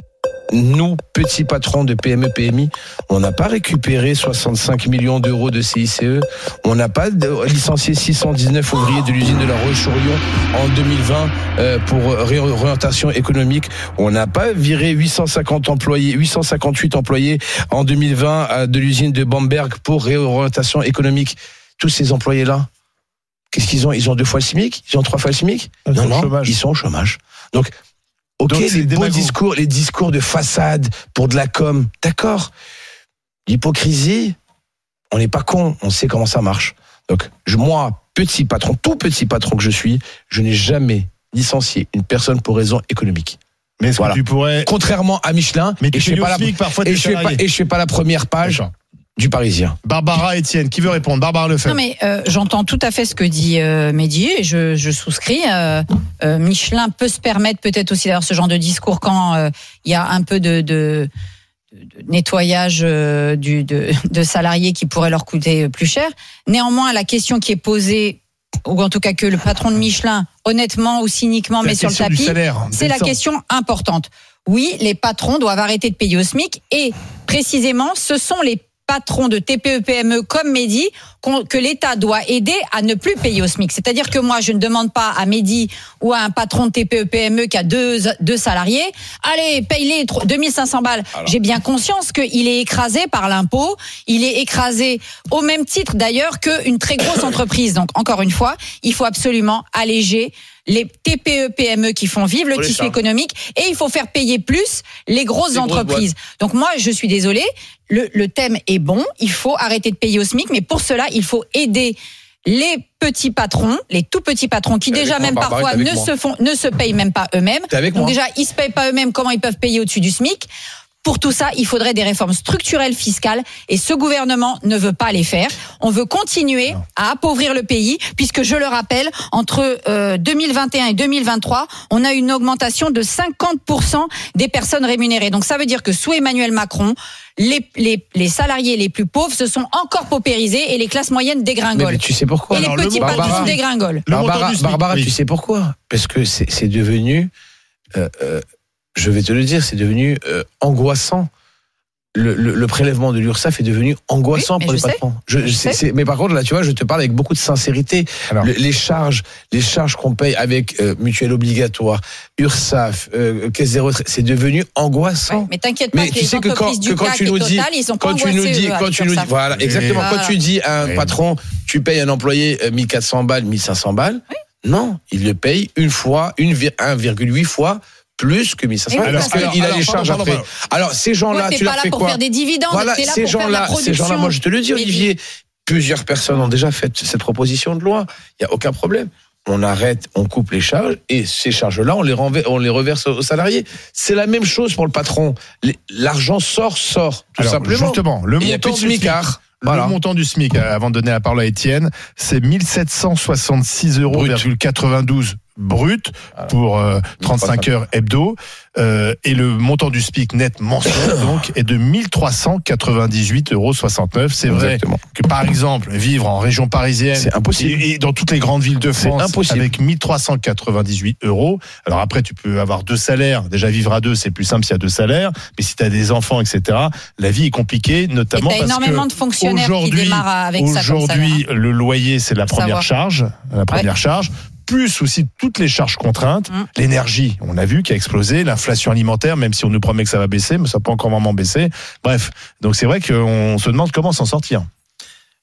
nous, petits patrons de P M E, P M I, on n'a pas récupéré soixante-cinq millions d'euros de C I C E. On n'a pas licencié six cent dix-neuf ouvriers de l'usine de La Roche-sur-Yon en deux mille vingt euh, pour réorientation économique. On n'a pas viré huit cent cinquante employés, huit cent cinquante-huit employés en deux mille vingt de l'usine de Bamberg pour réorientation économique. Tous ces employés-là, qu'est-ce qu'ils ont? Ils ont deux fois le SMIC? Ils ont trois fois le SMIC? Ils non, non, chômage. Ils sont au chômage. Donc, ok, Donc, les beaux discours, les discours de façade pour de la com, d'accord. L'hypocrisie, on n'est pas con, on sait comment ça marche. Donc, je, moi, petit patron, tout petit patron que je suis, je n'ai jamais licencié une personne pour raison économique. Mais est-ce voilà. que tu pourrais... Contrairement à Michelin, mais tu et, fais je fais pas la... parfois et, je fais pas, et je fais pas la première page du Parisien. Barbara Etienne, qui veut répondre? Barbara Lefebvre. Non mais euh, j'entends tout à fait ce que dit euh, Mehdi et je, je souscris. Euh, euh, Michelin peut se permettre peut-être aussi d'avoir ce genre de discours quand il euh, y a un peu de, de, de nettoyage euh, du, de, de salariés qui pourrait leur coûter plus cher. Néanmoins, la question qui est posée, ou en tout cas que le patron de Michelin, honnêtement ou cyniquement, met sur le tapis, salaire, c'est la question importante. Oui, les patrons doivent arrêter de payer au SMIC et précisément, ce sont les patrons de T P E P M E comme Mehdi que l'État doit aider à ne plus payer au SMIC. C'est-à-dire que moi, je ne demande pas à Mehdi ou à un patron de T P E P M E qui a deux, deux salariés, allez, paye-les deux mille cinq cents balles. Alors. J'ai bien conscience qu'il est écrasé par l'impôt, il est écrasé au même titre d'ailleurs qu'une très grosse entreprise. Donc, encore une fois, il faut absolument alléger les T P E P M E qui font vivre le tissu ça. économique et il faut faire payer plus les grosses les entreprises. Grosses Donc moi, je suis désolée, le, le thème est bon, il faut arrêter de payer au SMIC, mais pour cela, il faut aider les petits patrons, les tout petits patrons qui déjà même moi, parfois ne moi. se font, ne se payent même pas eux-mêmes. Donc moi. déjà, ils se payent pas eux-mêmes, comment ils peuvent payer au-dessus du SMIC? Pour tout ça, il faudrait des réformes structurelles fiscales et ce gouvernement ne veut pas les faire. On veut continuer non. à appauvrir le pays puisque, je le rappelle, entre euh, deux mille vingt et un et deux mille vingt-trois, on a une augmentation de cinquante pour cent des personnes rémunérées. Donc ça veut dire que sous Emmanuel Macron, les, les, les salariés les plus pauvres se sont encore paupérisés et les classes moyennes dégringolent. Mais, mais tu sais pourquoi? Et Alors, les petits patrons dégringolent. Barbara, Barbara oui. tu sais pourquoi? Parce que c'est, c'est devenu... Euh, euh, je vais te le dire, c'est devenu euh, angoissant. Le, le, le prélèvement de l'URSSAF est devenu angoissant oui, pour les patrons. Je, je sais. C'est, mais par contre, là, tu vois, je te parle avec beaucoup de sincérité. Le, les charges, les charges qu'on paye avec euh, mutuelle obligatoire, URSSAF, euh, caisse des retraites, c'est devenu angoissant. Ouais, mais t'inquiète pas, mais que tu les sais que quand, entreprises que du quand C A C tu nous et dis, Total, ils sont quand pas tu nous dis, eux, quand tu nous dis, voilà, exactement. Voilà. Quand tu dis à un oui. patron, tu payes un employé mille quatre cents balles, mille cinq cents balles, oui. non, il le paye une fois, une un virgule huit fois. Plus que mille cinq cents. Alors, parce qu'il a les charges après. Pardon. Alors, ces gens-là, ouais, tu leur fais quoi? T'es pas là pour faire des dividendes, voilà, t'es là ces pour gens-là, faire de la production. Ces gens-là, moi, je te le dis, Olivier, plusieurs personnes ont déjà fait cette proposition de loi. Il n'y a aucun problème. On arrête, on coupe les charges, et ces charges-là, on les, renver, on les reverse aux salariés. C'est la même chose pour le patron. L'argent sort, sort, tout Alors, simplement. Justement, le montant du SMIC. Voilà. Le montant du SMIC, avant de donner la parole à Étienne, c'est mille sept cent soixante-six euros quatre-vingt-douze brut pour euh, trente-cinq heures hebdo. Euh, et le montant du SMIC net mensuel donc est de mille trois cent quatre-vingt-dix-huit euros soixante-neuf. C'est vrai Exactement. que par exemple vivre en région parisienne, c'est impossible. Et, et dans toutes les grandes villes de France, impossible. avec mille trois cent quatre-vingt-dix-huit euros. Alors après tu peux avoir deux salaires. Déjà vivre à deux c'est plus simple s'il y a deux salaires. Mais si tu as des enfants et cetera, la vie est compliquée, notamment parce énormément que de fonctionnaires qui démarrent avec ça. Aujourd'hui le loyer c'est la première savoir. charge, la première ouais. charge. Plus aussi toutes les charges contraintes, mmh. l'énergie, on a vu qui a explosé, l'inflation alimentaire, même si on nous promet que ça va baisser, mais ça n'a pas encore vraiment baissé. Bref, donc c'est vrai qu'on se demande comment s'en sortir.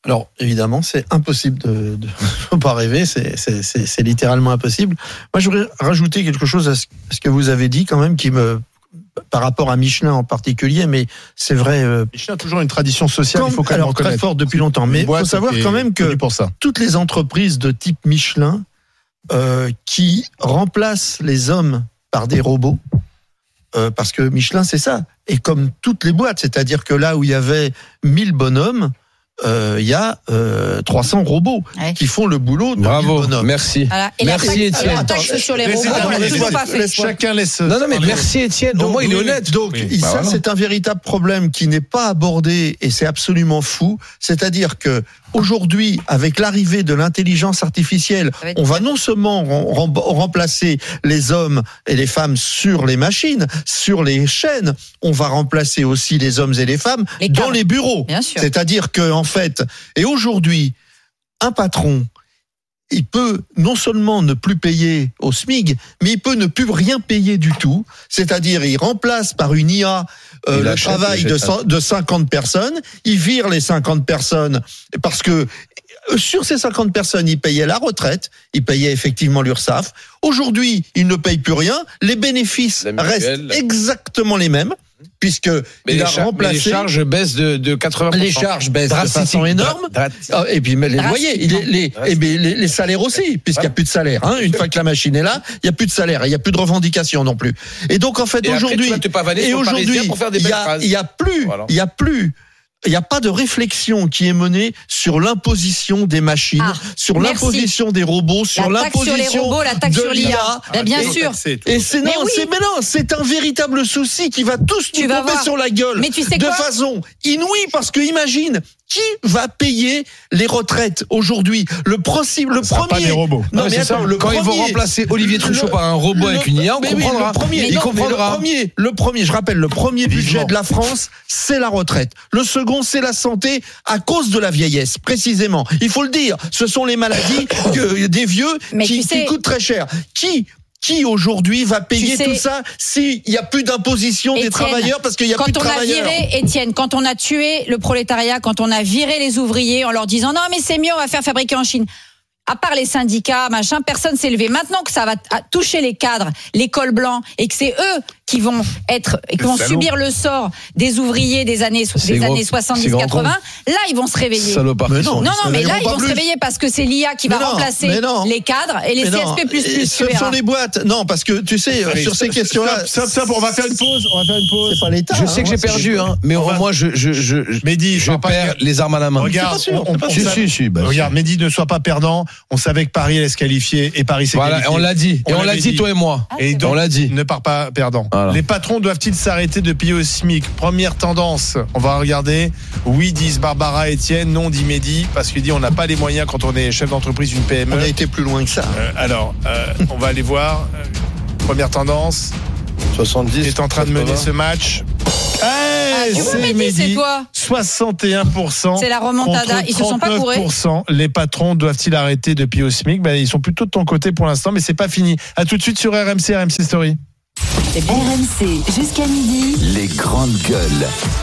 Alors évidemment, c'est impossible de, de faut pas rêver, c'est, c'est, c'est, c'est littéralement impossible. Moi, je voudrais rajouter quelque chose à ce, à ce que vous avez dit quand même, qui me, par rapport à Michelin en particulier, mais c'est vrai. Euh, Michelin a toujours une tradition sociale, comme, il faut quand même alors, très forte depuis longtemps. Mais il faut savoir quand même que pour ça. toutes les entreprises de type Michelin euh, qui remplacent les hommes par des robots. Euh, parce que Michelin, c'est ça. Et comme toutes les boîtes, c'est-à-dire que là où il y avait mille bonhommes, il euh, y a euh, trois cents robots ouais. qui font le boulot de Bravo, mille bonhommes. Merci. Voilà. Et merci Étienne. La taxe sur les robots, laissez, pas fait. Chacun laisse. Non, non, mais merci Étienne. Au moins, il est honnête. Donc, oui. ça, bah voilà. c'est un véritable problème qui n'est pas abordé et c'est absolument fou. C'est-à-dire que aujourd'hui, avec l'arrivée de l'intelligence artificielle, on va non seulement rem- remplacer les hommes et les femmes sur les machines, sur les chaînes, on va remplacer aussi les hommes et les femmes les dans les bureaux. Bien sûr. C'est-à-dire que, en fait, et aujourd'hui, un patron, il peut non seulement ne plus payer au SMIC, mais il peut ne plus rien payer du tout. C'est-à-dire, il remplace par une I A euh, le achète, travail de, de cinquante personnes. Il vire les cinquante personnes parce que sur ces cinquante personnes, il payait la retraite, il payait effectivement l'URSSAF. Aujourd'hui, il ne paye plus rien. Les bénéfices restent exactement les mêmes. Puisque mais il les a char- remplacé. Les charges baissent de, de quatre-vingts pour cent. Les charges baissent de façon énorme. Dra- dra- et puis mais les loyers, les, les, et les, les, les salaires aussi, puisqu'il n'y a plus de salaire. Hein. Une fois que la machine est là, il n'y a plus de salaire, il n'y a plus de revendications non plus. Et donc en fait et aujourd'hui, et aujourd'hui, il y a, il y a plus, voilà. il y a plus. Il n'y a pas de réflexion qui est menée sur l'imposition des machines, ah, sur merci. l'imposition des robots, sur la l'imposition sur les robots, la taxe de sur l'I A. Ah, bien et, sûr. Et c'est non, oui. c'est mais non, c'est un véritable souci qui va tous nous tomber sur la gueule mais tu sais de quoi façon inouïe parce que imagine qui va payer les retraites aujourd'hui. Le, proci- le ça premier. Pas des robots. Non, non mais attends, le quand premier, ils vont remplacer Olivier Truchot le, par un robot le, avec une I A, on comprendra. Oui, le premier, il non, comprendra. Le premier, le premier, je rappelle, le premier budget Vivement. de la France, c'est la retraite. Le second, c'est la santé à cause de la vieillesse, précisément. Il faut le dire. Ce sont les maladies que, des vieux qui, sais, qui coûtent très cher. Qui Qui aujourd'hui va payer tout ça s'il n'y a plus d'imposition Étienne, des travailleurs parce qu'il n'y a plus de travailleurs? Quand on a viré, Étienne, quand on a tué le prolétariat, quand on a viré les ouvriers en leur disant non mais c'est mieux, on va faire fabriquer en Chine. À part les syndicats, machin, personne s'est levé. Maintenant que ça va toucher les cadres, les cols blancs, et que c'est eux qui vont être, qui vont subir le sort des ouvriers des années, des gros, années soixante-dix quatre-vingts, là, ils vont se réveiller. Salopard. Mais non, non, non, mais là, ils vont plus. se réveiller parce que c'est l'I A qui va non, remplacer les cadres et les mais C S P plus plus. Ce sont les boîtes. Non, parce que tu sais, Allez, sur ces questions-là. Stop, stop, on va faire une pause. On va faire une pause. C'est pas l'État. Je sais que j'ai perdu, hein, mais au moins, je, je, je, Mehdi, je perds les armes à la main. Regarde, regarde, Mehdi, ne sois pas perdant. On savait que Paris allait se qualifier et Paris s'est voilà, qualifié. On l'a dit. Et on, on l'a dit, toi et moi. Et donc, on l'a dit. Ne pars pas perdant. Voilà. Les patrons doivent-ils s'arrêter de payer au SMIC? Première tendance, on va regarder. Oui, disent Barbara, Étienne. Non, dit Mehdi, parce qu'il dit on n'a pas les moyens quand on est chef d'entreprise d'une P M E. On a été plus loin que ça. Euh, alors, euh, on va aller voir. Première tendance. soixante-dix. Il est en train de mener ce match. Hey, ah, c'est Mehdi, Mehdi, c'est toi. soixante et un pour cent. C'est la remontada. Ils se sont pas bourrés. Les patrons doivent-ils arrêter de payer au SMIC? Ben, ils sont plutôt de ton côté pour l'instant, mais c'est pas fini. À tout de suite sur R M C, R M C Story. R M C jusqu'à midi. Les grandes gueules.